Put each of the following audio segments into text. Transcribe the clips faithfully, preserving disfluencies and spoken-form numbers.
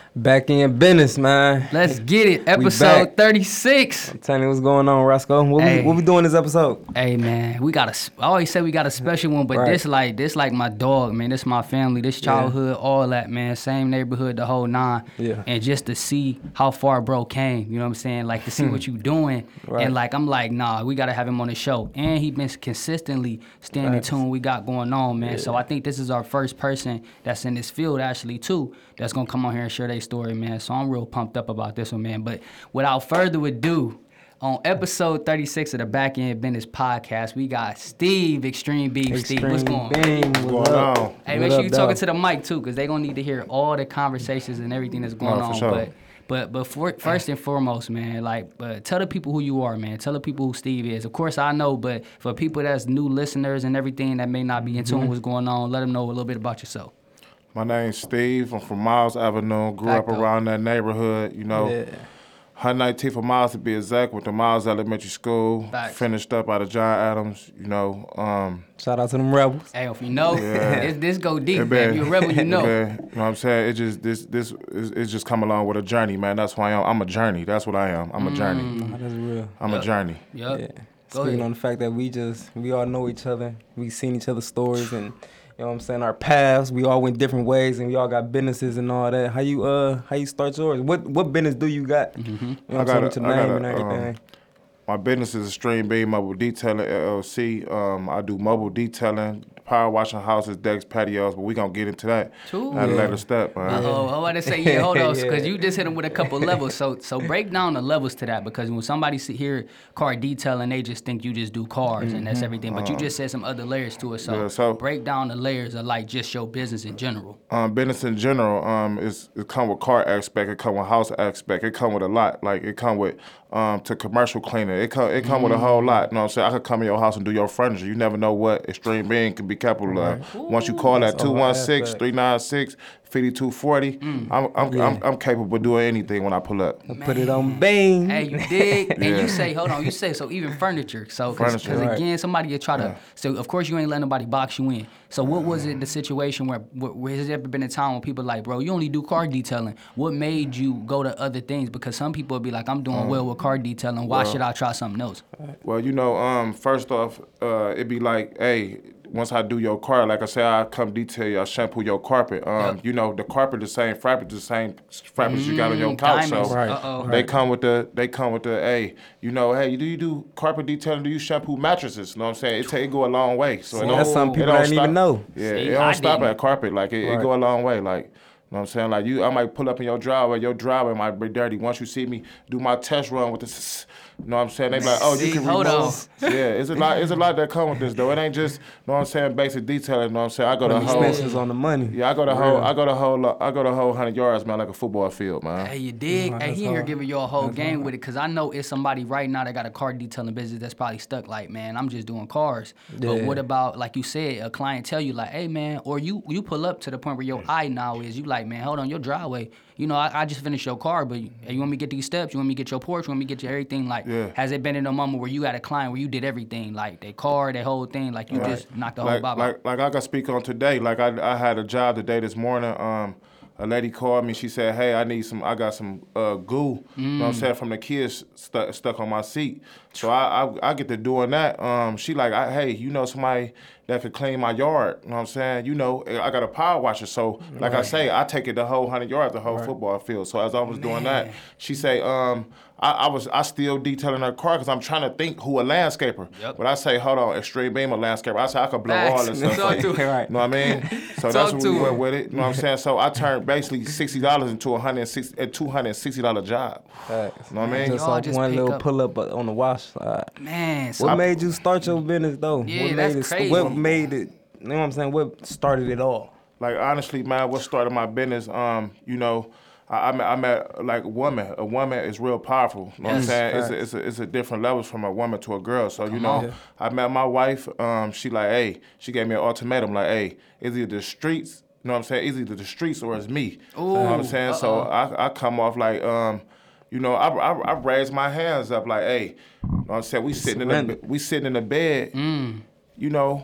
Back in business, man. Let's get it. Episode thirty-six. I'm telling you what's going on, Roscoe. What, Hey. we, what we doing this episode? Hey man, we got a. I always say we got a special one, but Right. this like this like my dog, man. This my family, this childhood, all that, man. Same neighborhood, the whole nine. Yeah. And just to see how far bro came, you know what I'm saying? Like to see what you doing, Right. and like I'm like, nah, we gotta have him on the show. And he been consistently staying in Facts. tune what we got going on, man. So I think this is our first person that's in this field actually too, that's gonna come on here and share their story, man. So I'm real pumped up about this one, man. But without further ado. On episode thirty-six of the Back End Business Podcast, we got Steve, Extreme Beef. Steve, what's going on? Beam, What's what going up? on? Hey, What make sure up, you dog? talking to the mic too, because they're gonna need to hear all the conversations and everything that's going No, for on. sure. But but but for, first and foremost, man, like uh, tell the people who you are, man. Tell the people who Steve is. Of course I know, but for people that's new listeners and everything that may not be in tune with what's going on, let them know a little bit about yourself. My name's Steve. I'm from Miles Avenue. Grew up Facto. around that neighborhood, you know. Yeah. one nineteenth of Miles to be exact, went to Miles Elementary School. Facts. Finished up out of John Adams, you know. Um, Shout out to them rebels. Hey, if you know, Yeah. this, this go deep, it man. been- You a rebel, you it know. been- you know what I'm saying? It just this this is it's just come along with a journey, man. That's why I am. I'm a journey. That's what I am. I'm a journey. Oh, that's real. I'm Yup. a journey. Yup. Yeah. Go Speaking ahead. on the fact that we just, we all know each other. We seen each other's stories and, you know what I'm saying, our paths. We all went different ways and we all got businesses and all that. How you uh how you start yours? What what business do you got? Mm-hmm. You know I what I'm saying, got with a- your I name got and a, everything. um, My business is Extreme Beam Mobile Detailing L L C. Um, I do mobile detailing, power washing houses, decks, patios, but we gonna get into that True. at a Yeah. later step, man. Uh-oh, I want to say, yeah, hold on, because Yeah. you just hit him with a couple levels. So so break down the levels to that, because when somebody see, hear car detailing, they just think you just do cars and that's everything. But you just said some other layers to it. So, Yeah, so- break down the layers of like just your business in general. Um, business in general, um, is it come with car aspect, it come with house aspect, it come with a lot. Like it come with um to commercial cleaning, it come it come with a whole lot. You know what I'm saying? I could come in your house and do your furniture. You never know what Extreme Being can be capable of. Once you call that That's a whole two one six, aspect. three nine six, five two four zero, I'm I'm, Yeah. I'm I'm capable of doing anything when I pull up. Put it on Bing. Hey, you dig? And Yeah. you say, hold on, you say, so even furniture. So, because Furniture. Right. again, somebody will try to, so of course you ain't letting nobody box you in. So what was it, the situation where, where, where has there ever been a time when people like, bro, you only do car detailing. What made you go to other things? Because some people would be like, I'm doing well with car detailing. Why should I try something else? Well, you know, um, first off, uh, it'd be like, hey, once I do your car, like I say, I come detail you, I shampoo your carpet. Um, Yep. You know, the carpet, the same fabric, the same fabrics you got on your Mm, couch. diamonds. So Right. Uh-oh. they come with the, they come with the, hey, you know, hey, do you do carpet detailing? Do you shampoo mattresses? You know what I'm saying? It, ta- it go a long way. So it See, don't- that's some it people don't that didn't even stop- know. Yeah, See, it don't I stop didn't. at carpet. Like it, it Right. go a long way. Like. You know what I'm saying? Like you, I might pull up in your driveway. Your driveway might be dirty. Once you see me do my test run with this, you know what I'm saying? They be like, oh, See, you can hold remove. Yeah, it's a lot. It's a lot that come with this though. It ain't just, you know what I'm saying, basic detailing. You know what I'm saying? I go the Putting whole. expenses on the money. Yeah, I go the For whole. real. I go the whole. lo- I go the whole hundred yards, man, like a football field, man. Hey, you dig? Wow, hey, that's he in here hard. giving you a whole That's game hard. with it, because I know it's somebody right now that got a car detailing business that's probably stuck like, man, I'm just doing cars. But Yeah. what about, like you said, a client tell you like, hey, man, or you you pull up to the point where your eye now is, you like, man, hold on, your driveway, you know, I, I just finished your car, but you, hey, you want me to get these steps? You want me to get your porch? You want me to get your everything? Like, Yeah. has it been in a moment where you had a client where you did everything, like their car, their whole thing, like you just knocked the whole like, bob like, out? like I can speak on today. Like I, I had a job today this morning. Um, a lady called me. She said, "Hey, I need some. I got some uh, goo. You know what I'm saying, from the kids stuck stuck on my seat. So I, I, I get to doing that. Um, she like, I, hey, you know somebody that could clean my yard. You know what I'm saying? You know, I got a power washer. So like I say, I take it the whole hundred yards, the whole football field. So as I was doing that, she say, um, I, I was I still detailing her car because I'm trying to think who a landscaper. Yep. But I say, hold on, Extreme Beam a landscaper. I say I could blow Facts. all this stuff. Talk for to you. her. Right. You know what I mean? So Talk that's what to we her. went with it. You know what I'm saying? So I turned basically sixty dollars into a hundred and sixty, a two hundred and sixty dollar job. Facts. You know what I mean? Just Y'all like just one pick little up- pull up on the wash side. Man, so What made you start your business though? Yeah, what that's made it, crazy. What made it? You know what I'm saying? What started it all? Like honestly, man, what started my business? Um, you know, I, I met, I met like a woman. A woman is real powerful. You know Yes. what I'm saying? It's a, Facts. it's, a, it's a different levels from a woman to a girl. So you know, on. Yeah. I met my wife. Um, she like, hey, she gave me an ultimatum. Like, hey, it's either the streets. You know what I'm saying? It's either the streets or it's me. you know what I'm Ooh, saying? So uh-oh. I, I come off like, um, you know, I, I, I raise my hands up like, hey, you know what I'm saying? We sitting in the Surrender. we sitting in the bed. Mm. You know,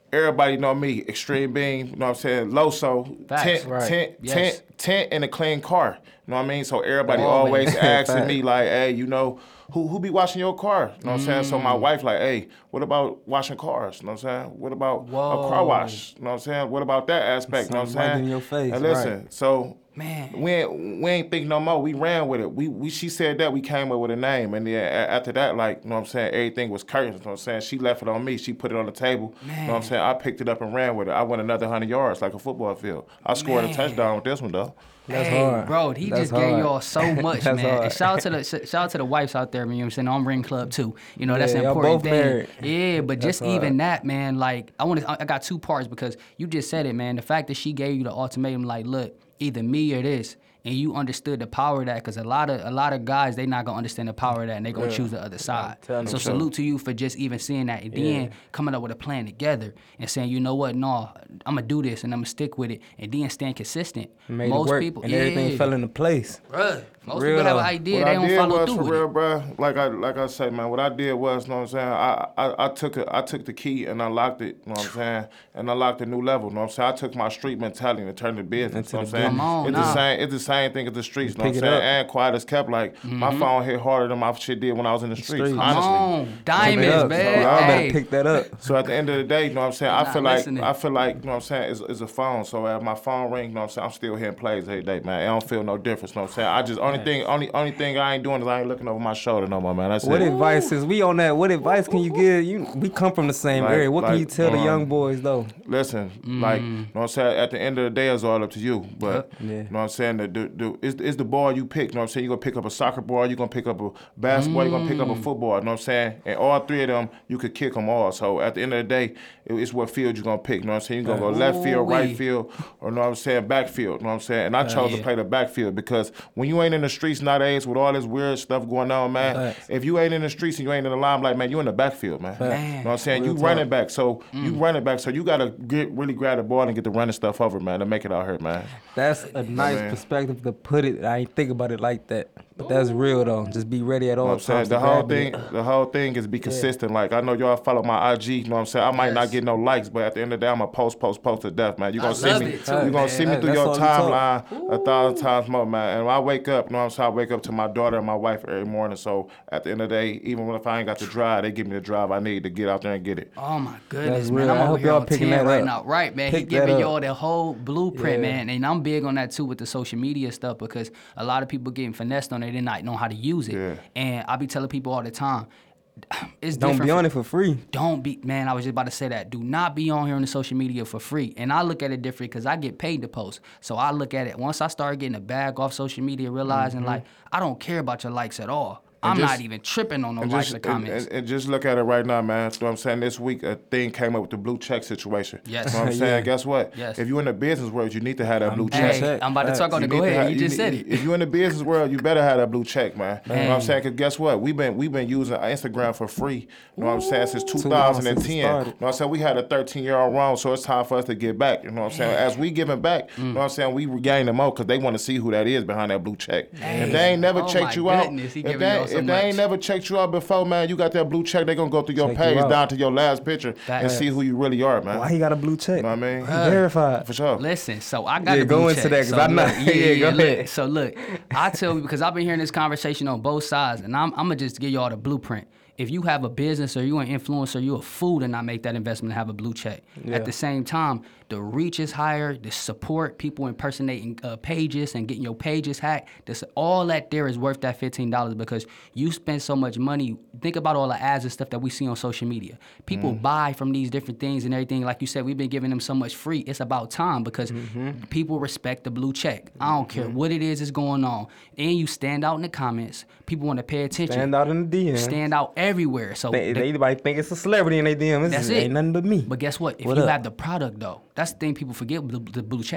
everybody know me, Extreme Beam, you know what I'm saying, Loso, Facts. tent, Right. tent, Yes. tent, tent, and a clean car. You know what I mean? So everybody Always. always asking Facts. me like, hey, you know, who who be washing your car? You know what I'm saying? So my Mm. wife like, hey, what about washing cars? You know what I'm saying? What about a Whoa. car wash? You know what I'm saying? What about that aspect? You know what I'm Something right saying? in your face, And listen, right. so Man. we ain't, we ain't think no more. We ran with it. We we she said that, we came up with a name, and then a- after that, like, you know what I'm saying, everything was curtains. You know what I'm saying? She left it on me. She put it on the table. You know what I'm Man. saying? I picked it up and ran with it. I went another hundred yards like a football field. I scored Man. a touchdown with this one though. That's hey, hard. bro, he That's just gave hard. y'all so much, That's man. And hard. shout out to the shout out to the wives out there, man. You know what I'm saying? On Ring Club too. You know, that's Yeah, an y'all important both thing. married. Yeah, but just That's even hard. that, man, like I want to I got two parts because you just said it, man. The fact that she gave you the ultimatum, like, look, either me or this. And you understood the power of that, because a lot of a lot of guys, they not gonna understand the power of that, and they gonna Yeah. choose the other side. telling So you. salute to you for just even seeing that, and Yeah. then coming up with a plan together and saying, you know what, no, I'm gonna do this and I'm gonna stick with it, and then staying consistent. Made Most it work, people, and yeah, everything fell into place. Bruh, most Real people have though. an idea, What they I don't did follow was through for with real, it. bro. Like I like I say, man. What I did was, you know what I'm saying. I I, I took a, I took the key and unlocked it. You know what I'm saying, and unlocked a new level. You know what I'm saying. I took my street mentality and turned it business. Into You know what I'm the saying. Come on, it's nah. the same. It's the same thing as the streets. You know what I'm pick it saying. up. And quiet as kept. Like my phone hit harder than my shit did when I was in the streets. Streets. Come Honestly. on, Pick it diamonds, up. man. Y'all better Hey. pick that up. So at the end of the day, you know what I'm saying, I Not feel like listening. I feel like, you know what I'm saying, it's, it's a phone. So as my phone ring, you know what I'm saying, I'm still hearing plays every day, man. I don't feel no difference, you know what I'm saying. I just only thing only only thing I ain't doing is I ain't looking over my shoulder no more, man. That's What it. advice is we on that? What advice can you give? You we come from the same Like- area. What can like, you tell the um, young boys though? Listen, like, you know what I'm saying, at the end of the day, it's all up to you. But, Yeah. you know what I'm saying, the, the, the, it's, it's the ball you pick, you know what I'm saying? You're going to pick up a soccer ball, you're going to pick up a basketball, you're going to pick up a football, you know what I'm saying? And all three of them, you could kick them all. So at the end of the day, it, it's what field you're going to pick, you know what I'm saying? You're going to go left field, Ooh-wee. right field, or, you know what I'm saying, backfield, you know what I'm saying? And I chose yeah. to play the backfield because when you ain't in the streets nowadays with all this weird stuff going on, man, Facts. if you ain't in the streets and you ain't in the limelight, man, you in the backfield, man. Man. You know what I'm saying? Real You talk. running back, so you running back, so you gotta get really grab the ball and get the running stuff over, man, to make it out here, man. That's a nice man. perspective to put it. I ain't think about it like that, but that's real though. Just be ready at all You know what I'm saying? times. The to whole grab thing, it. the whole thing is be consistent. Like I know y'all follow my I G. You know what I'm saying? I might not Yes. get no likes, but at the end of the day, I'm a post, post, post to death, man. You I gonna see love me. it too, you gonna man. see me That- through that's your all we talk. timeline a thousand times more, man. And when I wake up, you know what I'm saying? I wake up to my daughter and my wife every morning. So at the end of the day, even if I ain't got the drive, they give me the drive I need to get out there and get it. Oh my goodness, That's man! real. I'm I over hope here y'all on picking ten that right up. now, right, man? Pick he that giving up. y'all the whole blueprint, Yeah. man. And I'm big on that too with the social media stuff because a lot of people getting finessed on it, they not know how to use it. Yeah. And I be telling people all the time, it's Don't different be from- on it for free. Don't be, man, I was just about to say that. Do not be on here on the social media for free. And I look at it different because I get paid to post. So I look at it, once I start getting a bag off social media, realizing like, I don't care about your likes at all. I'm just- not even tripping on no And likes just, or comments. and, and, and just look at it right now, man. You know what I'm saying? This week, a thing came up with the blue check situation. Yes. You know what I'm Yeah. saying? Guess what? Yes. If you're in the business world, you need to have that blue blue check. hey, check. I'm about to talk on You it. Go need to ahead. have- You just need- said it. If you're in the business world, you better have that blue check, man. You know what I'm Man. saying? Because guess what? We've been we've been using Instagram for free. You know what I'm saying? Since two thousand ten. long since it You know started. what I'm saying? We had a thirteen year old run, so it's time for us to get back. You know what I'm saying? As we giving back, you know what I'm saying? We regaining more because they want to see who that is behind that blue check. If they ain't never Oh checked my you out, goodness, he if giving they, y'all so if they ain't much. never checked you out before, man, you got that blue check. They gonna go through your Check you page out. down to your last picture and Facts. see who you really are, man. Why he got a blue check? You know what I mean? Verified. For sure. Listen, so I got Yeah, the go blue into check. that, 'cause so I know- look, yeah, yeah, yeah, go look. ahead. So look, I tell you because I've been hearing this conversation on both sides, and I'm, I'm gonna just give y'all the blueprint. If you have a business or you an influencer, you a fool to not make that investment and have a blue check. Yeah. At the same time, the reach is higher, the support, people impersonating uh, pages and getting your pages hacked, this, all that there is worth that fifteen dollars because you spend so much money. Think about all the ads and stuff that we see on social media. People Mm. buy from these different things and everything. Like you said, we've been giving them so much free. It's about time because Mm-hmm. people respect the blue check. I don't care what it is that's going on. And you stand out in the comments. People want to pay attention. Stand out in the D M. Stand out everywhere. So They, the- anybody think it's a celebrity in their D M. It's that's ain't it. nothing but me. But guess what? If What you up? have the product though, that's the thing people forget with the, the blue check.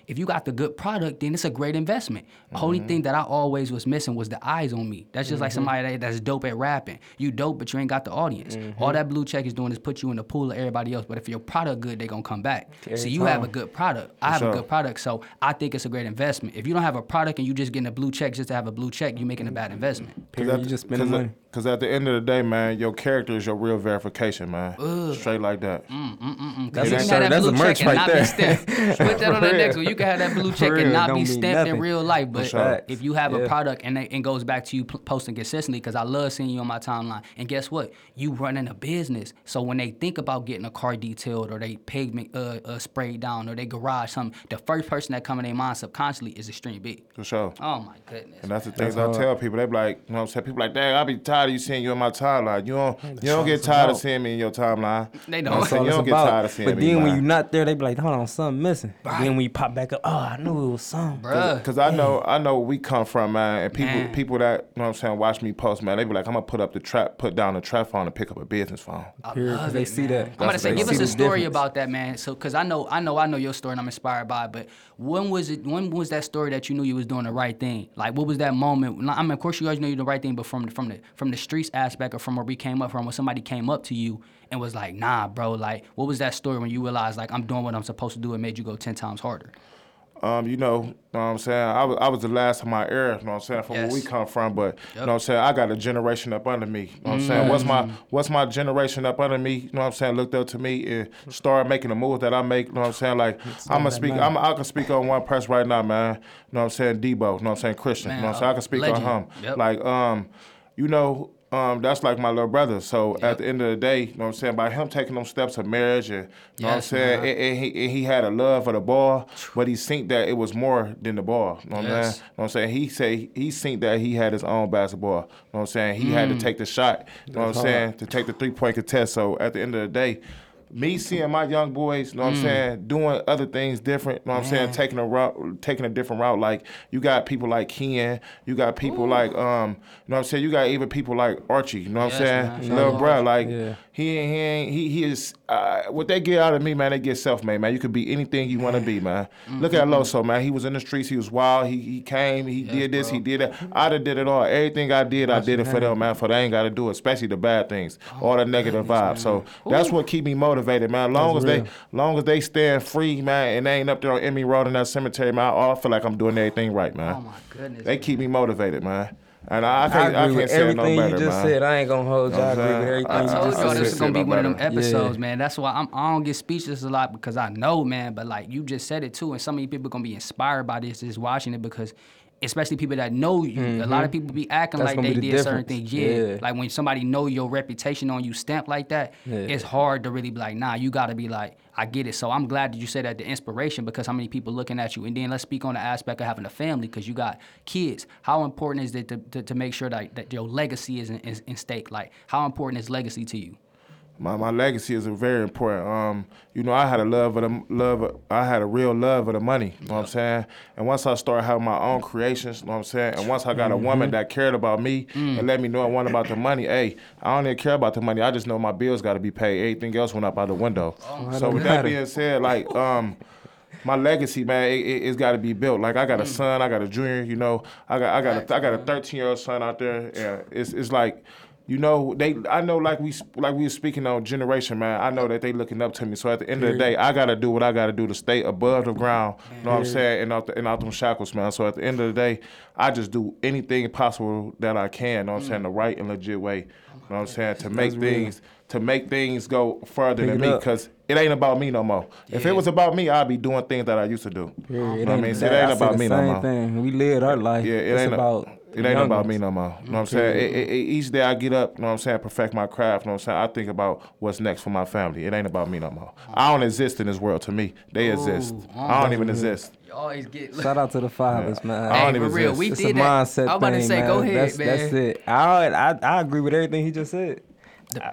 if you got the good product, then it's a great investment. The mm-hmm. only thing that I always was missing was the eyes on me. That's just mm-hmm. like somebody that, that's dope at rapping. You dope, but you ain't got the audience. Mm-hmm. All that blue check is doing is put you in the pool of everybody else. But if your product good, they gonna come back. Every so you time. have a good product. I have sure. a good product, so I think it's a great investment. If you don't have a product and you just getting a blue check just to have a blue check, you making a bad investment. Period. You just spending money. Because at the end of the day, man, your character is your real verification, man. Ugh. Straight like that. Mm, mm, mm, mm. That's, a, that that's a merch right there. Put that on the next one. You can have that blue check and not be stamped nothing. in real life. But sure. if you have yeah. a product and it goes back to you posting consistently, because I love seeing you on my timeline. And guess what? You running a business. So when they think about getting a car detailed or they pavement uh, uh, sprayed down or they garage something, the first person that come in their mind subconsciously is Extreme B. For sure. Oh, my goodness. And that's the things I tell people. They be like, you know what I'm saying? People like, dang, I be tired of you seeing you in my timeline. You don't, you don't get tired of seeing me in your timeline. They don't. You, know you don't get tired of seeing but me. But then man. when you're not there, they be like, hold on, something missing. Right. Then when you pop back up, oh, I knew it was something. Because I know I know where we come from, man. And people man. people that, you know what I'm saying, watch me post, man, they be like, I'm going to put up the trap, put down the trap phone and pick up a business phone. I love it, they see that. I'm going to say, give us a story difference. about that, man. So, because I know, I know, I know your story and I'm inspired by it, but when was it, when was that story that you knew you was doing the right thing? Like, what was that moment? I mean, of course you always knew you were the right thing, but from, from, the, from the streets aspect or from where we came up from, when somebody came up to you and was like, nah, bro, like, what was that story when you realized, like, I'm doing what I'm supposed to do and made you go ten times harder? Um, you know, know what I'm saying? I was, I was the last of my era, you know what I'm saying, from yes. where we come from, but, yep. you know what I'm saying, I got a generation up under me, you know what I'm saying? Mm-hmm. What's my what's my generation up under me, you know what I'm saying, looked up to me and started making the moves that I make, you know what I'm saying? Like, I'm going to speak, I'm, I can speak on one person right now, man, you know what I'm saying, Debo, you know what I'm saying, Christian, man, you know what I'm saying, I can speak legend. on him. Yep. Like, um, you know, Um, that's like my little brother. So yep. at the end of the day, you know what I'm saying, by him taking them steps of marriage, and you know yes, what I'm saying, and, and he, and he had a love for the ball, but he seen that it was more than the ball. You know what, yes. I'm, saying? You know what I'm saying? He say he seen that he had his own basketball. You know what I'm saying? He mm. had to take the shot, you know that's what I'm saying, to take the three-point contest. So at the end of the day, me seeing my young boys, you know what mm. I'm saying, doing other things different, you know what I'm saying, taking a route, taking a different route. Like, you got people like Ken, you got people Ooh. like, um, you know what I'm saying, you got even people like Archie, you know what yes, I'm saying, little bro, like, yeah. he he ain't, he, he is, uh, what they get out of me, man, they get self-made, man. You could be anything you want to be, man. Mm-hmm. Look at Loso, man. He was in the streets, he was wild, he he came, he yes, did this, bro. he did that. I done did it all. Everything I did, I did it for them, man, for they ain't got to do it, especially the bad things, oh, all the negative vibes. So Ooh. that's what keep me motivated, man. Long as they, long as they stand free, man, and they ain't up there on Emmy Road in that cemetery, man, I feel like I'm doing everything right, man. Oh my goodness. They keep me motivated, man. And I, I can't, I, agree I can't with say everything no better, you just man. said. I ain't gonna hold you. I agree with everything I you told just y'all said. this is gonna be one of them episodes, yeah. man. That's why I'm, I don't get speechless a lot, because I know, man. But like you just said it too, and some of you people gonna be inspired by this, just watching it, because especially people that know you. Mm-hmm. A lot of people be acting That's like they the did certain things. Yeah. yeah. Like when somebody know your reputation on you stamped like that, yeah. it's hard to really be like, nah, you gotta be like, I get it. So I'm glad that you said that, the inspiration, because how many people looking at you. And then let's speak on the aspect of having a family, because you got kids. How important is it to, to, to make sure that, that your legacy is in, is in stake? Like, how important is legacy to you? My my legacy is very important. Um, you know, I had a love of the love. Of, I had a real love of the money. You know what I'm saying? And once I started having my own creations, you know what I'm saying? And once I got a woman that cared about me mm. and let me know I wanted about the money, hey, I don't even care about the money. I just know my bills got to be paid. Everything else went up out the window. Oh, so with that being said, like, um, my legacy, man, it, it, it's got to be built. Like, I got a son, I got a junior. You know, I got I got a, I got a thirteen year old son out there. Yeah, it's it's like. You know, they. I know, like we like we were speaking on generation, man. I know that they looking up to me. So at the end of the day, I gotta do what I gotta do to stay above the ground. You know what I'm saying? And out the, and out them shackles, man. So at the end of the day, I just do anything possible that I can. You know what I'm saying? The right and legit way. You know what I'm saying? To make things to make things go further than me, because it ain't about me no more. Yeah. If it was about me, I'd be doing things that I used to do. Yeah, it you know what I mean? So it ain't about me no more. Thing. We lived our life. Yeah, it it's ain't about. It ain't about me no more. You know what I'm saying? It, it, it, each day I get up, you know what I'm saying, perfect my craft, you know what I'm saying? I think about what's next for my family. It ain't about me no more. I don't exist in this world. To me, they Ooh, exist. I don't even exist. You always get. Shout out to the fathers, yeah. man. I don't hey, even for real, exist. we it's did a that. mindset I'm about to thing, say, man. go ahead, that's, man. That's it. I, I I agree with everything he just said. I,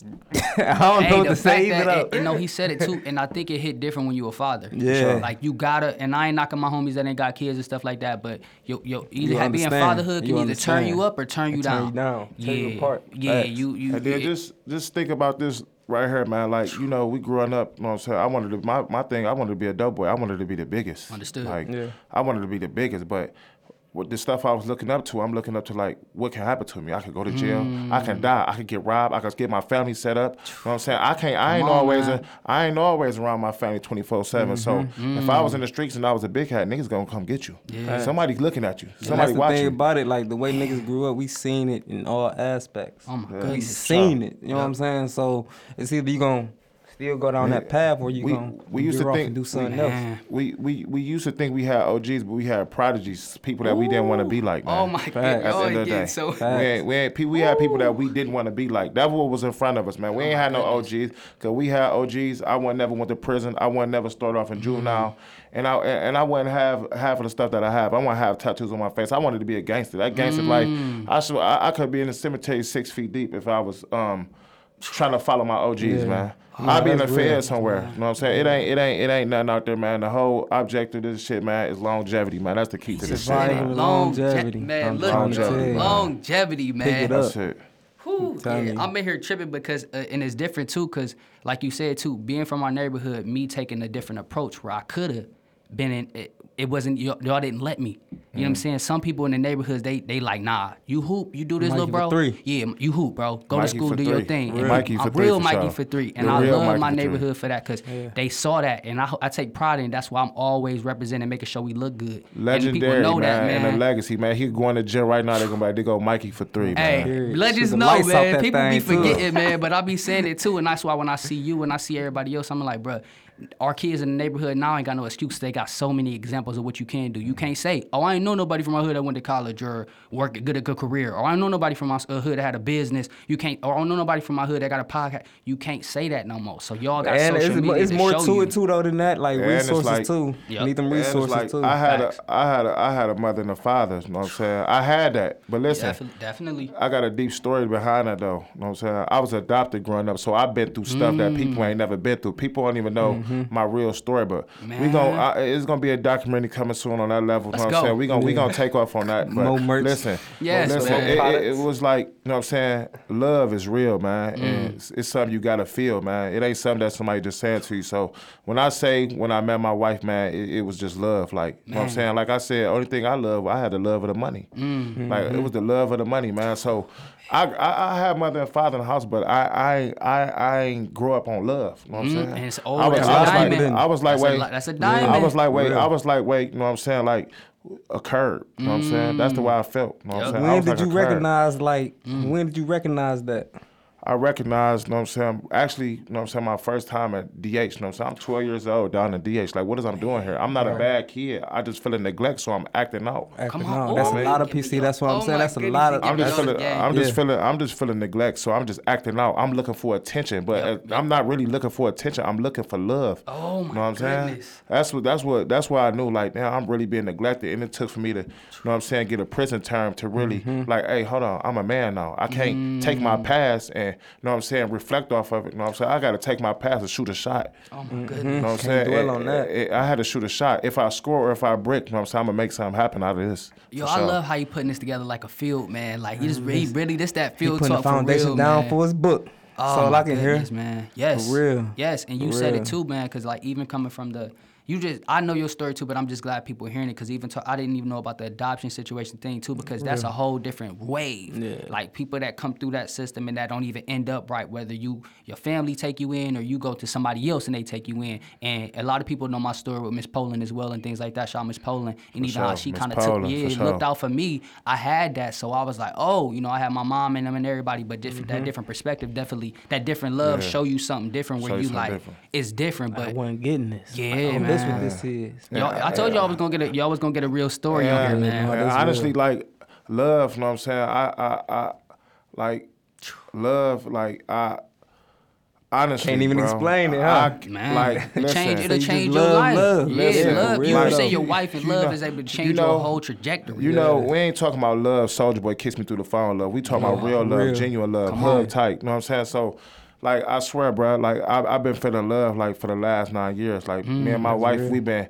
I don't hey, know what to say either. That, you know, he said it too, and I think it hit different when you a father. Yeah. Sure. Like, you gotta, and I ain't knocking my homies that ain't got kids and stuff like that, but yo, yo, either you have, being fatherhood can you either understand. turn you up or turn you turn down. You down. Yeah, turn you apart. yeah, Facts. you you. And then it, just just think about this. right here, man. Like, you know, we growing up, you know what I'm saying? I wanted to, my, my thing, I wanted to be a dope boy. I wanted to be the biggest. Understood. Like, Yeah. I wanted to be the biggest, but with the stuff I was looking up to, I'm looking up to, like, what can happen to me? I could go to jail. Mm. I can die. I could get robbed. I could get my family set up. You know what I'm saying? I can't, I ain't Come on, always, man. a, I ain't always around my family twenty-four seven. So Mm-hmm. if I was in the streets and I was a big hat, niggas gonna come get you. Yeah. Somebody's looking at you. And Somebody that's the watching thing you. about it, like the way niggas grew up, we seen it in all aspects. Oh my We goodness. seen it. You know what I'm saying? So it's either you gonna still go down that path or you We- gonna we used veer to off think- and do something Man. else. We, we we used to think we had O Gs, but we had prodigies, people that we didn't want to be like, man. Oh my At god. the Oh, end of the yeah, day, so we, ain't, we, ain't, pe- we had people that we didn't want to be like. That's what was in front of us, man. We ain't had no O Gs, because we had O Gs. I wouldn't never went to prison. I wouldn't never start off in juvenile. And I and I wouldn't have half of the stuff that I have. I wouldn't have tattoos on my face. I wanted to be a gangster. That gangster life, I, should, I I could be in the cemetery six feet deep if I was um trying to follow my O Gs, Yeah. man. Yeah, I'll be in the that's real. Fed somewhere. You know what I'm saying? It ain't, it ain't, it ain't nothing out there, man. The whole object of this shit, man, is longevity, man. That's the key to this shit, Survival. man. Longevity. Longevity, man. I'm Look, trying to tell you, man. longevity, man. it up. That's it. Whew, telling yeah, you. I'm in here tripping because, uh, and it's different too, because like you said too, being from our neighborhood, me taking a different approach where I could have been in, it, it wasn't, y'all, y'all didn't let me. You know what I'm saying? Some people in the neighborhoods, they they like, nah, you hoop, you do this, Mikey little bro. for three. Yeah, you hoop, bro. Go Mikey to school, for do your three. thing. Real And Mikey I'm for three real for Mikey sure. for three. And The I real love Mikey my for three. neighborhood for that because they saw that. And I, I take pride in it. That's why I'm always representing, making sure we look good. Legendary, and people know man, that, man. and a legacy, man. He going to gym right now. They're gonna be like, they go Mikey for three, Hey, man. Period. let Shoot us the know, lights out man. that People be thing, too. forgetting, man, but I be saying it too, and that's why when I see you and I see everybody else, I'm like, bruh, our kids in the neighborhood now ain't got no excuse. They got so many examples of what you can do. You can't say, oh, I ain't know nobody from my hood that went to college or worked a good a good career, or I don't know nobody from my uh, hood that had a business. You can't, or I don't know nobody from my hood that got a podcast. You can't say that no more. So y'all got And social it's, media it's to more show to you. it too though than that. Like And it's resources like- too. Yep. Need them And it's resources like, too. I had Facts. a, I had a, I had a mother and a father. You know what I'm saying? I had that, but listen. Definitely, definitely. I got a deep story behind that though. You know what I'm saying? I was adopted growing up, so I've been through stuff that people ain't never been through. People don't even know my real story, but we Man. gonna I, it's gonna be a documentary coming soon on that level. You Let's know what go. I'm saying? We gonna we Yeah. gonna take off on that. But More merch. listen, Yes, listen, man. it, it, it Products. was like, you know what I'm saying? Love is real, man, and it's, it's something you gotta feel, man. It ain't something that somebody just saying to you. So when I say when I met my wife, man, it, it was just love. Like, you know what I'm saying? Like I said, only thing I love, I had the love of the money. Like it was the love of the money, man. So I I, I had mother and father in the house, but I I I, I ain't grow up on love. You know what I'm saying? And it's I old was, as I a was like, diamond. I was like, That's a wait, li- that's a I diamond. was like, wait, Real. I was like, wait, you know what I'm saying? Like a curb. You know what I'm saying? That's the way I felt. You know what I'm Yep. saying? I when was did like you a curb. recognize like when did you recognize that? I recognized, you know what I'm saying, actually, you know what I'm saying, my first time at D H, you know what I'm saying, I'm twelve years old down in D H. Like, what is I'm doing here? I'm not a bad kid. I just feel neglect, so I'm acting out. Acting on. out. That's Oh, a lot of give me P C. your- That's what I'm oh saying. my That's a goodness, lot you of. give I'm me just all the feeling, game. I'm just Yeah. feeling, I'm just feeling neglect. So I'm just acting out. I'm looking for attention, but Yep, uh, I'm not really looking for attention. I'm looking for love. Oh, my you know what I'm saying? goodness. That's what, that's what, that's why I knew. Like, now I'm really being neglected, and it took for me to, you know what I'm saying, get a prison term to really, like, hey, hold on, I'm a man now. I can't take my past and, you know what I'm saying, reflect off of it. You know what I'm saying? I got to take my past and shoot a shot. Oh my goodness. You know what I'm Can't saying? dwell It- on that. it- I had to shoot a shot. If I score or if I brick, you know what I'm saying, I'm gonna make something happen out of this. Yo, for I sure. love how you putting this together like a field, man. Like you just really, really, this that He field putting the talk foundation for real, down man. for his book. Oh, That's all my I can goodness, hear. man. Yes, For real. Yes, and you For said real. it too, man. Because like even coming from the, you just I know your story too, but I'm just glad people are hearing it. Because even to, I didn't even know about the adoption situation thing too, because that's a whole different wave. Yeah. Like people that come through that system and that don't even end up right, whether you your family take you in or you go to somebody else and they take you in. And a lot of people know my story with Miss Poland as well and things like that. Shout out Miss Poland and even how sure. she Miss kind of took Poland, yeah for sure. looked out for me. I had that, so I was like, oh, you know, I had my mom and them and everybody, but different Mm-hmm. that different perspective, definitely that different love Yeah. show you something different where Show you you something like different. it's different, I but. wasn't getting this. Yeah, Like, oh, man. That's what this is. Y'all, I told y'all I was gonna get a, y'all was gonna get a real story on Yeah, here, man. no, And that's honestly, real. like love, you know what I'm saying? I, I, I, like love, like I. Honestly, Can't even bro, explain it, huh? I, Man, like, it listen, change, So it'll you just change your love life. love. Yeah, Listen, love. for You real. say Like, your wife and you love know- is able to you change know- your whole trajectory. You know, we ain't talking about love, Soldier Boy, kiss me through the phone love. We talking about real love, real. genuine love, Come hug on. tight. You know what I'm saying? So, like, I swear, bro, like, I, I've been feeling love, like, for the last nine years. Like, me and my wife, we been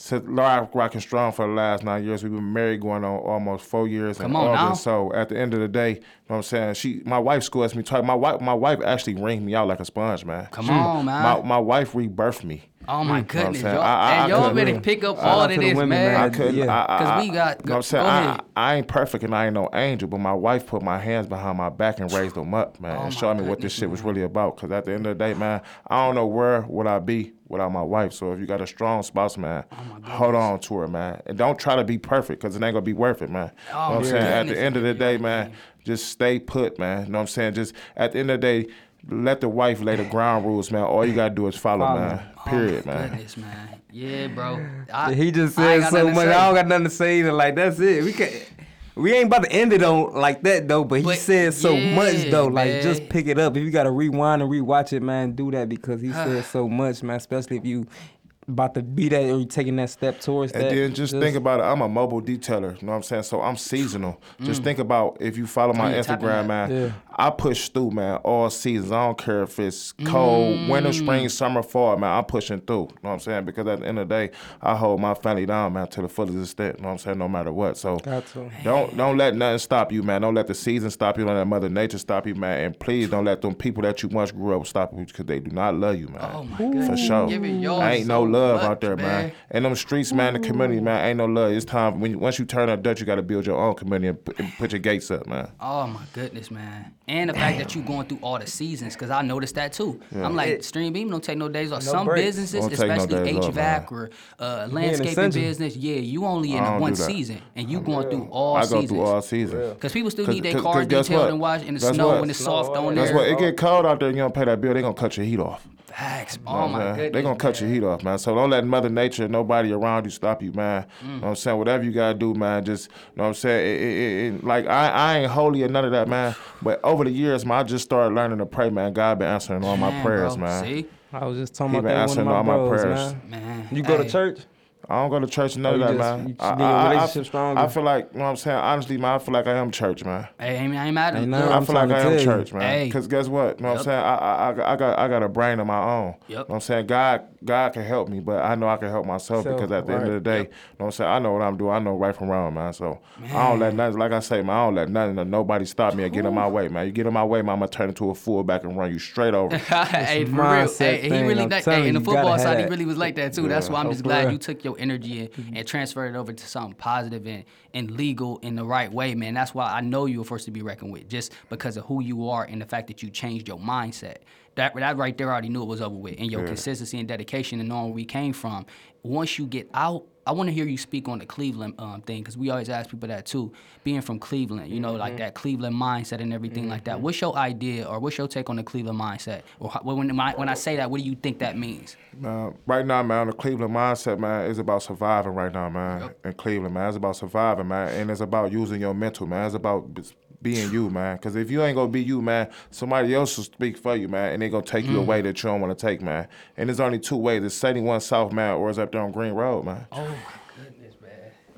Since rock, rocking strong for the last nine years. We've been married going on almost four years in Come on August. now. So at the end of the day, you know what I'm saying? She, my wife schools me twice. My wife, my wife actually wringed me out like a sponge, man. Come She- on, man. My, my wife rebirthed me. Oh my You know what I'm goodness, saying? y'all, I- I- and I y'all couldn't- better pick up Shout all out of to the this, women, man. I man. couldn't. Yeah. I, I, 'Cause I- we got- You know what I'm saying? go I, ahead. I ain't perfect and I ain't no angel, but my wife put my hands behind my back and raised them up, man, Oh, and my showed me what goodness, this shit was man. really about. Because at the end of the day, man, I don't know where would I be without my wife. So if you got a strong spouse, man, Oh, hold on to her, man. And don't try to be perfect because it ain't going to be worth it, man. Oh, You know what I'm my saying? At goodness, the end of the man. day, man, just stay put, man. You know what I'm saying? Just at the end of the day, let the wife lay the ground rules, man. All you got to do is follow, Follow. man. Oh, Period, my man. goodness, man. Yeah, bro. I, He just I ain't said got so nothing to much. say. I don't got nothing to say either. Like that's it. We can't. We ain't about to end it on like that though. But he But, said so yeah, much though. Like man. just pick it up. If you gotta rewind and rewatch it, man, do that because he said so much, man. Especially if you about to be that or you taking that step towards And that. then just, think about it. I'm a mobile detailer. You know what I'm saying? So I'm seasonal. Just think about if you follow my Mm. yeah, tapping Instagram, that. man. Yeah. I push through, man, all seasons. I don't care if it's cold, Mm. winter, spring, summer, fall, man. I'm pushing through. You know what I'm saying? Because at the end of the day, I hold my family down, man, to the fullest extent. You know what I'm saying? No matter what. So Got to. don't don't let nothing stop you, man. Don't let the season stop you. Don't let Mother Nature stop you, man. And please don't let them people that you once grew up with stop you because they do not love you, man. Oh, my goodness. For sure. Giving y'all Ain't no so love much, out there, man. man. And them streets, man, the community, man, ain't no love. It's time when you, once you turn up Dutch, you got to build your own community and put, and put your gates up, man. Oh my goodness, man! And the fact that you going through all the seasons, cause I noticed that too. I'm like, Stream Beam don't take no days off. No Some breaks. businesses, Don't take no especially days H off, V A C man. or uh, landscaping essential. business, yeah, you only in I the don't one do that. season, and you going through all I go seasons. through all seasons. Cause people still 'Cause- need their 'cause- cars 'cause guess detailed what? and washed in the That's snow what? when it's Snow, soft all on that. That's there. what it get cold out there. and You don't pay that bill. They gonna cut your heat off. Facts. You know Oh what I'm my saying? goodness. They gonna cut your man. heat off, man. So don't let Mother Nature, nobody around you stop you, man. You know what I'm saying? Whatever you gotta do, man, just, you know what I'm saying? It, it, it, it- like, I, I ain't holy or none of that, man. But over the years, man, I just started learning to pray, man. God been answering all my Man, prayers, bro, man. See, I was just talking He about been that with one answering of my all my bros, prayers. man. man. You go to Hey. church? I don't go to church and none Oh, of you that, just- man. you just I, get your I- I- relationship stronger. I feel like, you know what I'm saying? Honestly, man, I feel like I am church, man. Hey, I ain't, I ain't mad at Ain't you. nothing Look, I I'm feel like trying I to am tell you. church, man. Hey. Because guess what? You know what I'm Yep. saying? I, I, I, I got I got a brain of my own. Yep. You know what I'm saying? God God can help me, but I know I can help myself Self, because at the end right. of the day, you know what I'm saying? I know what I'm doing. I know right from wrong, man. So I don't let nothing, like I say, man, I don't let nothing or nobody stop me or get in my way, man. You get in my way, man, I'm going to turn into a fullback and run you straight over. hey, for real. mindset Hey, he thing, really I'm like, telling hey, in the you, you gotta football have side, he that. really was like that too. That's why I'm Oh, just for glad real. you took your energy and, and transferred it over to something positive and, and legal in the right way, man. That's why I know you're a force to be reckoned with, just because of who you are and the fact that you changed your mindset. That that right there, I already knew it was over with. And your Yeah. consistency and dedication and knowing where we came from. Once you get out, I want to hear you speak on the Cleveland um, thing, because we always ask people that too. Being from Cleveland, you know, like that Cleveland mindset and everything like that. What's your idea or what's your take on the Cleveland mindset? Or how, when, when I, when I say that, what do you think that means? Man, right now, man, the Cleveland mindset, man, is about surviving right now, man. Yep. In Cleveland, man, it's about surviving, man, and it's about using your mental, man. It's about b- being you, man. Because if you ain't gonna be you, man, somebody else will speak for you, man, and they gonna take you a way that you don't want to take, man. And there's only two ways: it's seventy-one South, man, or it's up there on Green Road, man. Oh my goodness, man.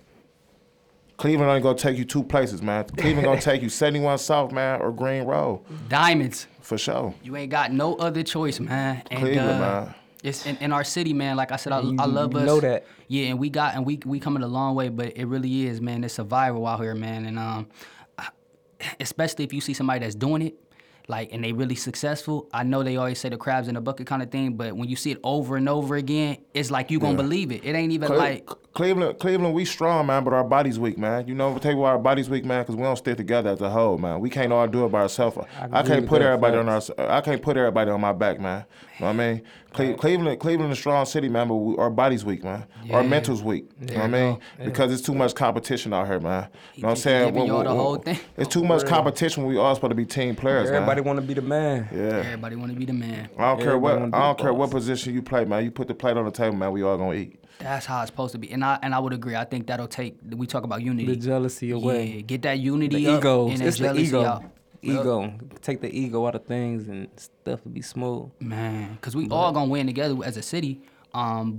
Cleveland only gonna take you two places, man. Cleveland gonna take you seventy-one South, man, or Green Road, Diamonds. for sure. You ain't got no other choice, man. And, Cleveland, uh, man. It's in, in our city, man. Like I said, I, You- I love you us. know that. Yeah, and we got and we we coming a long way, but it really is, man. It's survival out here, man. And um, I- especially if you see somebody that's doing it, like, and they really successful. I know they always say the crabs in the bucket kind of thing, but when you see it over and over again, it's like you gonna Yeah. believe it. It ain't even Cle- like. Cleveland, Cleveland, we strong, man, but our body's weak, man. You know, we tell you why our body's weak, man, because we don't stick together as a whole, man. We can't all do it by ourselves. I, agree can't with put that, everybody on our. facts. I can't put everybody on my back, man. You know what I mean? Cle- Cleveland, Cleveland, is a strong city, man, but we, our body's weak, man. Our Yeah. mental's weak. You know what I There you mean? Because it's too much competition out here, man. You know what I'm He saying? giving y'all the whole thing. It's too much competition. We all supposed to be team players, Everybody man. want to be the man. Yeah. Everybody want to be the man. I don't care Everybody what. wanna be I the don't care what boss. position you play, man. You put the plate on the table, man. We all gonna eat. That's how it's supposed to be, and I and I would agree. I think that'll take. We talk about unity. The jealousy away. Yeah, get that unity The up egos. and It's the jealousy ego. out. Yup. Ego. Take the ego out of things and stuff will be smooth. Man, because we all gonna win together as a city. Um, but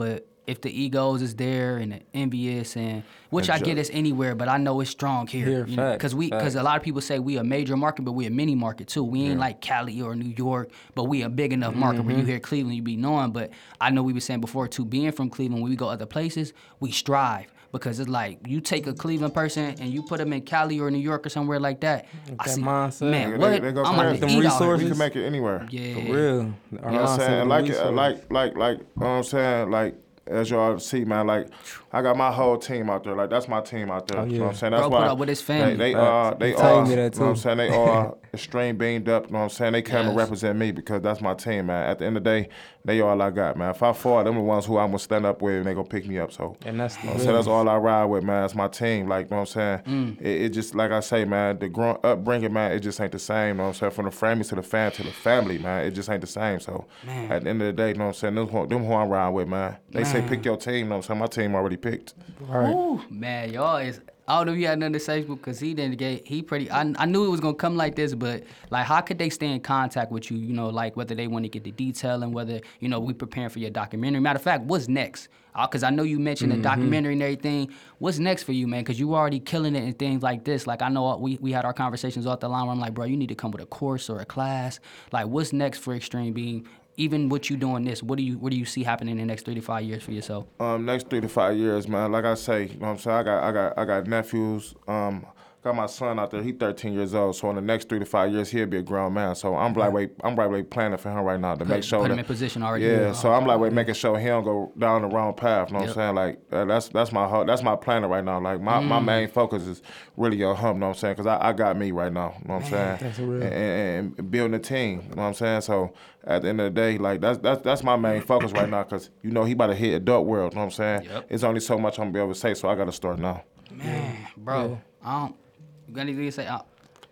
if the egos is there and the envious and which And I get ju- is anywhere, but I know it's strong here. Here, you know, facts, because we because facts. a lot of people say we a major market, but we a mini market too. We ain't like Cali or New York, but we a big enough market Mm-hmm. where you hear Cleveland, you be knowing. But I know we were saying before too, being from Cleveland, when we go other places, we strive. Because it's like you take a Cleveland person and you put them in Cali or New York or somewhere like that. I that see, mindset. man, They- what? they- they go I'm crazy. about to Them eat out resources. We here. can make it anywhere. Yeah, For real. Our You know what I'm mindset saying? with Like, the uh, resources. like, like, like, you know what I'm saying? Like, as y'all see, man, like, I got my whole team out there. Like, that's my team out there. Oh, You know what I'm yeah. saying? That's Bro why put up with his family. They, they Facts. are, they He told are, me you that, know what I'm too. saying? They are extreme beamed up. You know what I'm saying? They came to Yes. represent me because that's my team, man. At the end of the day, they all I got, man. If I fall, them the ones who I'm gonna stand up with and they gonna pick me up. So, And that's the you know what I'm saying? That's realest. all I ride with, man. That's my team. Like, you know what I'm saying? It, it just, like I say, man, the grown upbringing, man, it just ain't the same. You know what I'm saying? From the family to the fan to the family, man, it just ain't the same. So, Man. at the end of the day, you know what I'm saying? Them, who- them who I'm riding with, man. They say pick your team. You know what I'm saying? My team already picked. Right. Ooh, man, y'all is. I don't know if you had nothing to say because he didn't get. He pretty. I, I knew it was gonna come like this, but like, how could they stay in contact with you? You know, like whether they want to get the detail and whether you know we preparing for your documentary. Matter of fact, what's next? Because I know you mentioned the documentary and everything. What's next for you, man? Because you already killing it and things like this. Like I know we we had our conversations off the line where I'm like, bro, you need to come with a course or a class. Like, what's next for Extreme Beam? Even what you doing this, what do you what do you see happening in the next three to five years for yourself? Um, next three to five years, man. Like I say, you know what I'm saying? I got, I got, I got nephews. Um, got my son out there. He thirteen years old. So in the next three to five years, he'll be a grown man. So I'm like, wait, I'm right, wait, planning for him right now to make sure put that, him in position already. Yeah. Yeah. So I'm like, wait, making sure he don't go down the wrong path. You know Yep. what I'm saying? Like uh, that's that's my whole, that's my planner right now. Like my, my main focus is really on him. You know what I'm saying? Because I, I got me right now. You know what I'm saying? That's real. And, and, and building a team. You know what I'm saying? So at the end of the day, like that's that's that's my main focus right now. Because you know he about to hit adult world. You know what I'm saying? Yep. It's only so much I'm gonna be able to say. So I got to start now. Man, bro, I don't. You got anything to say? Uh,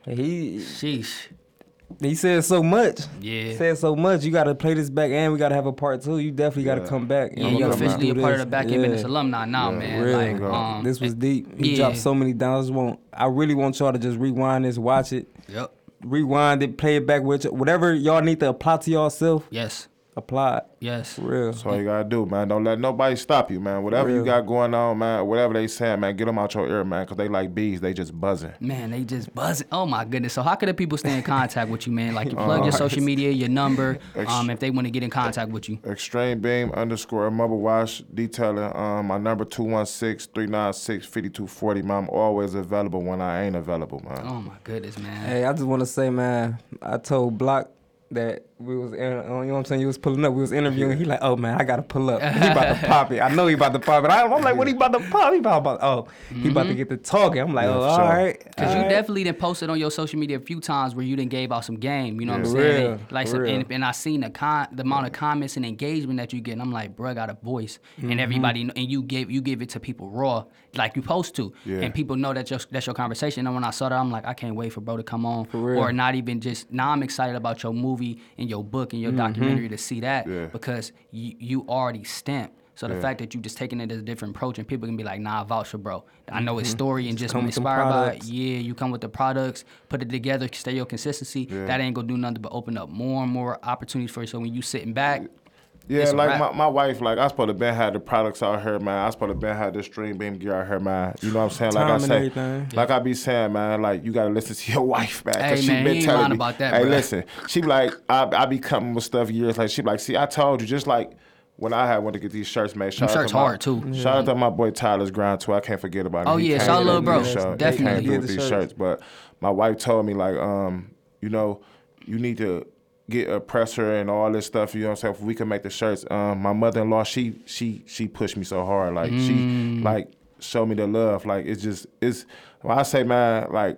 He sheesh. he said so much. Yeah. Said so much. You got to play this back, and we got to have a part two. You definitely got to Yeah. come back. Yeah, and we you gotta officially a do part of this. the Back End Yeah. Business alumni now, man. Real. Like, um, This was deep. He yeah. dropped so many down. I just want. I really want y'all to just rewind this, watch it, Yep. rewind it, play it back with you. Whatever y'all need to apply to yourself, Yes. apply it. Yes. For real. That's all you gotta do, man. Don't let nobody stop you, man. Whatever you Real. got going on, man. Whatever they saying, man. Get them out your ear, man. Cause they like bees. They just buzzing. Man, they just buzzing. Oh my goodness. So how could the people stay in contact with you, man? Like you plug your social media, your number, um, if they want to get in contact with you. Extreme Beam underscore mobile wash detailing. Um, my number two one six, three nine six, five two four zero, man. I'm always available when I ain't available, man. Oh my goodness, man. Hey, I just want to say, man, I told Block that we was, in, you know what I'm saying, you was pulling up, we was interviewing. He like, oh man, I gotta pull up. He about to pop it. I know he about to pop it. I, I'm like, what he about to pop? He about, about oh, he about to get to talking. I'm like, Yeah, oh, for all sure. right. Cause all you right. definitely done posted on your social media a few times where you done gave out some game. You know what I'm Yeah. saying? Real, And, like for some, real. and, and I seen the con the amount of comments and engagement that you get. And I'm like, bruh, got a voice, Mm-hmm. and everybody kn- and you give you give it to people raw like you supposed to, Yeah. and people know that your, that's your conversation. And when I saw that, I'm like, I can't wait for bro to come on, real. or not even just. Now I'm excited about your movie and your book and your documentary to see that Yeah. because you you already stamped. So the Yeah. fact that you just taking it as a different approach and people can be like, nah, I vouch for bro. I know his story and just come been with them inspired by it. products. Yeah, you come with the products, put it together, stay your consistency. Yeah. That ain't gonna do nothing but open up more and more opportunities for you. So when you sitting back, Yeah, it's a like wrap. my, my wife, like I supposed to been had the products out here, man. I supposed to been had the stream beam gear out here, man. You know what I'm saying? Like Time I and say, everything. like I be saying, man. Like you gotta listen to your wife, man. 'cause Hey, she man, been you ain't telling lying me. about that, Hey, bruh. listen, she be like, I I be coming with stuff years. Like she be like, see, I told you, just like. When I had went to get these shirts made, shout out shirts to my, hard, too. Shout out to my boy Tyler's Grind too. I can't forget about him. Oh, He yeah, came shout out and little did bro. the show. He Definitely. came through Yeah, with the these shirts. shirts. But my wife told me like, um, you know, you need to get a presser and all this stuff. You know what I'm saying? If we can make the shirts. Um, my mother-in-law, she she she pushed me so hard. Like Mm. she like showed me the love. Like it's just it's. When I say man, like.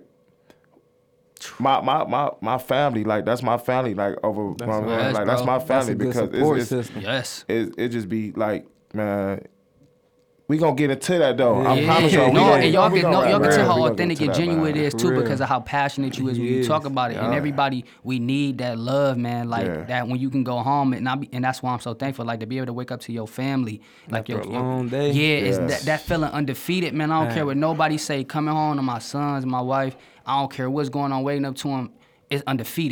My, my my my family, like that's my family, like over, That's um, right. like Yes, that's bro. my That's family a good because support it's, it's system. yes. it, it just be like, man, we gonna get into that though. I Yeah. promise y'all. we no, gonna- and y'all we can gonna no, y'all rap, can tell man. how We gonna authentic get and into that, genuine it man. is too For because real. of how passionate you is when He you is. talk about it. And Yeah. everybody, we need that love, man. Like Yeah. that when you can go home and not be, and that's why I'm so thankful. Like to be able to wake up to your family, like After your a your- long day. Yeah, it's Yes. that, that feeling undefeated, man. I don't Man. care what nobody say. Coming home to my sons, my wife. I don't care what's going on. Waking up to them, it's undefeated.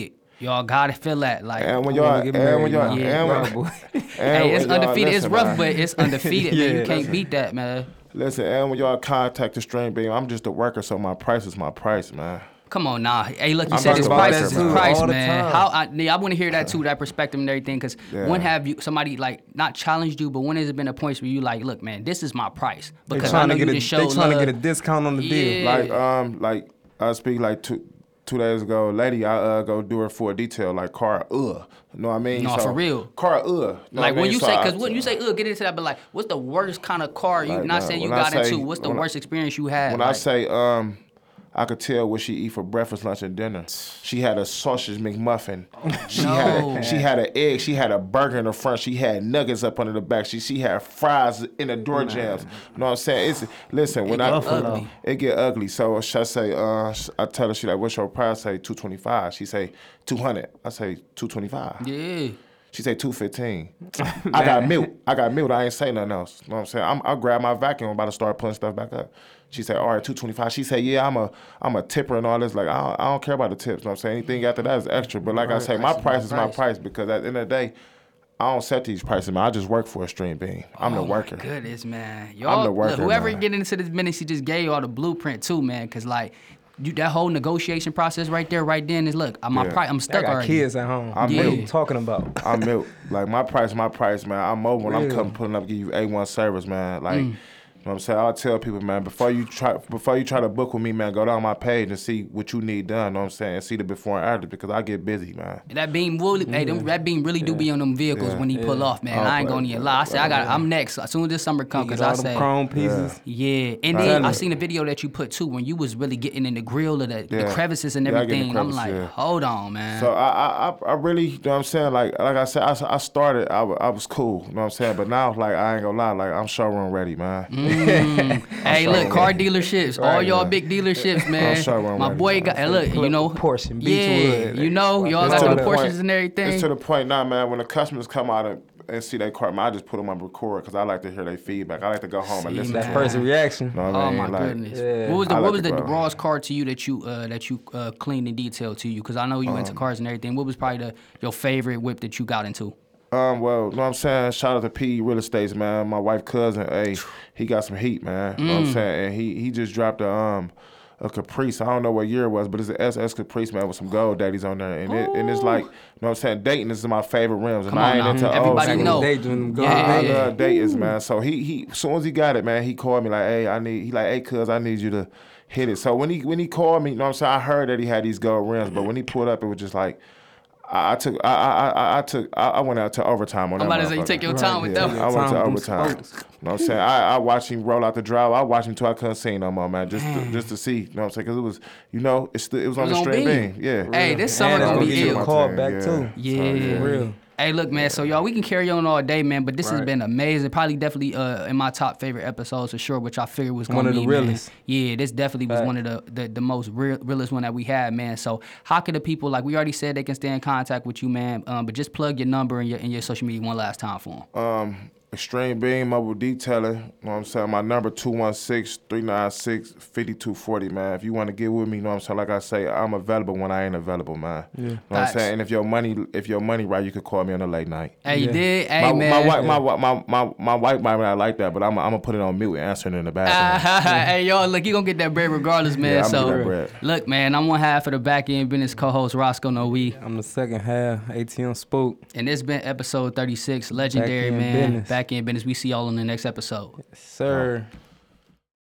Y'all gotta feel that. Like, And when I wanna y'all, get and married, when y'all, yeah. and Nah, when, boy. and hey, it's when y'all- undefeated. listen, It's rough, man. but it's undefeated, man. You Yeah. can't beat that, man. Listen, and when y'all contact the Stream Beam, I'm just a worker, so my price is my price, man. Come on now. Hey, look, you I'm said about his to price work is it, his man. price, All the man. time. How I, yeah, I want to hear that too, that perspective and everything. Because Yeah. when have you somebody like not challenged you, but when has it been a point where you like, look, man, this is my price They because I trying know to you get a, didn't they show trying to love. get a discount on the deal. Yeah. Like, um, like I speak like two two days ago, a lady, I uh go do her for a detail, like car, uh, you know what I mean? No, for real. Car, uh. know what Like I when mean? you So say, I- because when you say, ugh, get into that, but like, what's the worst kind of car you? Like, Not nah, saying you when I got say- into. What's the when I- worst experience you had? When like, I say, um, I could tell what she eat for breakfast, lunch, and dinner. She had a sausage McMuffin. She No. had a, she had an egg. She had a burger in the front. She had nuggets up under the back. She she had fries in the door jams. You know what I'm saying? It's listen when It I get ugly. it get ugly. So should I say? Uh, I tell her she like, what's your price? I say two twenty five. She say two hundred. I say two twenty five. yeah. She say two fifteen. I got milk. I got milk. I ain't say nothing else. You know what I'm saying? I'm, I grab my vacuum. I'm about to start putting stuff back up. She said, all right, two twenty-five. She said, yeah, I'm a I'm a tipper and all this. Like, I don't, I don't care about the tips. You know what I'm saying? Anything after that is extra. But like I say, my price is my price. price because at the end of the day, I don't set these prices, man. I just work for a Stream Beam. I'm the Oh worker. My goodness, man. Y'all, the worker, look, whoever man. get into this business, he just gave y'all the blueprint too, man. Cause like, you, that whole negotiation process right there, right then is look, I'm, my Yeah. pri- I'm I stuck got already. kids at home. I'm What are milk. you talking about? I'm milk. Like, my price, my price, man. I'm mobile. When I'm Real. coming, putting up, give you A one service, man. Like, Mm. you know what I'm saying? I'll tell people, man, before you try before you try to book with me, man, go down my page and see what you need done, you know what I'm saying? And see the before and after because I get busy, man. And that beam really, hey, them, that beam really do be on them vehicles Yeah. when he pull Yeah. off, man. Oh, I ain't boy, gonna even boy, lie. I say I got, boy. I'm next as soon as this summer come, Get cause all I them say, chrome pieces. yeah. And Right. then I Yeah. seen the video that you put too when you was really getting in the grill of the, the Yeah. crevices and Yeah, I get in the everything. I'm crevices, like, yeah. hold on, man. So I, I, I- I really, you know what I'm saying? Like, like I said, I, I started, I, wa- I was cool, you know what I'm saying? But now, like, I ain't gonna lie, like, I'm showroom ready, man. Mm. Hey, look, car dealerships, all Right, y'all yeah. big dealerships, man. sure I'm My ready, boy man. got, hey, look, you know, Porsche and yeah, Beechwood. you know, y'all It's got to them the Porsches point- and everything. It's to the point now, man, when the customers come out and, and see their car, man, I just put them on record because I like to hear their feedback. I like to go home and See, listen man. to That them. first reaction. You know what I Oh mean? my Like, goodness! Yeah. What was the I what like was to the go. rawest car to you that you uh, that you uh, cleaned in detail to you? Because I know you Um, into cars and everything. What was probably the your favorite whip that you got into? Um, well, you know what I'm saying? Shout out to P Real Estates, man. My wife cousin, hey, he got some heat, man. You know what Mm. I'm saying? And he he just dropped a um a Caprice. I don't know what year it was, but it's an S S Caprice, man, with some gold daddies on there. And it, and it's like, you know what I'm saying? Dayton is my favorite rims. And Come I on ain't now. into old Everybody school. know. They doing gold Yeah. I, I Dayton. love Dayton's, man. So he he as soon as he got it, man, he called me like, hey, I need he like, hey, cuz I need you to hit it. So when he when he called me, you know what I'm saying, I heard that he had these gold rims, but when he pulled up, it was just like I, I took I I I, I took I, I went out to overtime on I'm that. about to say, you motherfucker. take your time with Yeah, them. I went to Time with them overtime. spokes. You know what I'm saying? I, I watched him roll out the drive. I watched him till I couldn't see no more, man. Just to, just to see, you know what I'm saying? Because it was, you know, it's the, it was on was the on Stream Beam. Beam. Yeah. Hey, this summer And it's gonna gonna be get you ill. a call Yeah. back too. Yeah. For real. Hey, look, man. So y'all, we can carry on all day, man. But this has Right. been amazing. Probably, definitely, uh, in my top favorite episodes for sure. Which I figured was gonna One of be the man. realest. Yeah, this definitely was Fact. one of the, the the most real, realest one that we had, man. So how could the people, like we already said, they can stay in contact with you, man? Um, but just plug your number and your and your social media one last time for them. Um, Extreme Beam Mobile Detailing. You know what I'm saying? My number two one six, three nine six, five two four zero, man. If you want to get with me, you know what I'm saying? Like I say, I'm available when I ain't available, man. Yeah. You know what I'm Facts. saying? And if your money if your money right, you could call me on the late night. Hey, you Yeah. did? Hey, my, man. my wife, my, wi- my my my wife might not like that, but I'm I'm gonna put it on mute and answer it in the bathroom. Hey, y'all, look, you gonna get that bread regardless, man. Yeah, I'm so, gonna get that bread. look, man, I'm one half of the back end business co-host Roscoe Noe, I'm the second half. A T M Spook. and this been episode thirty-six, legendary, Back End man. Business. Back end business. We see y'all on the next episode. Sir.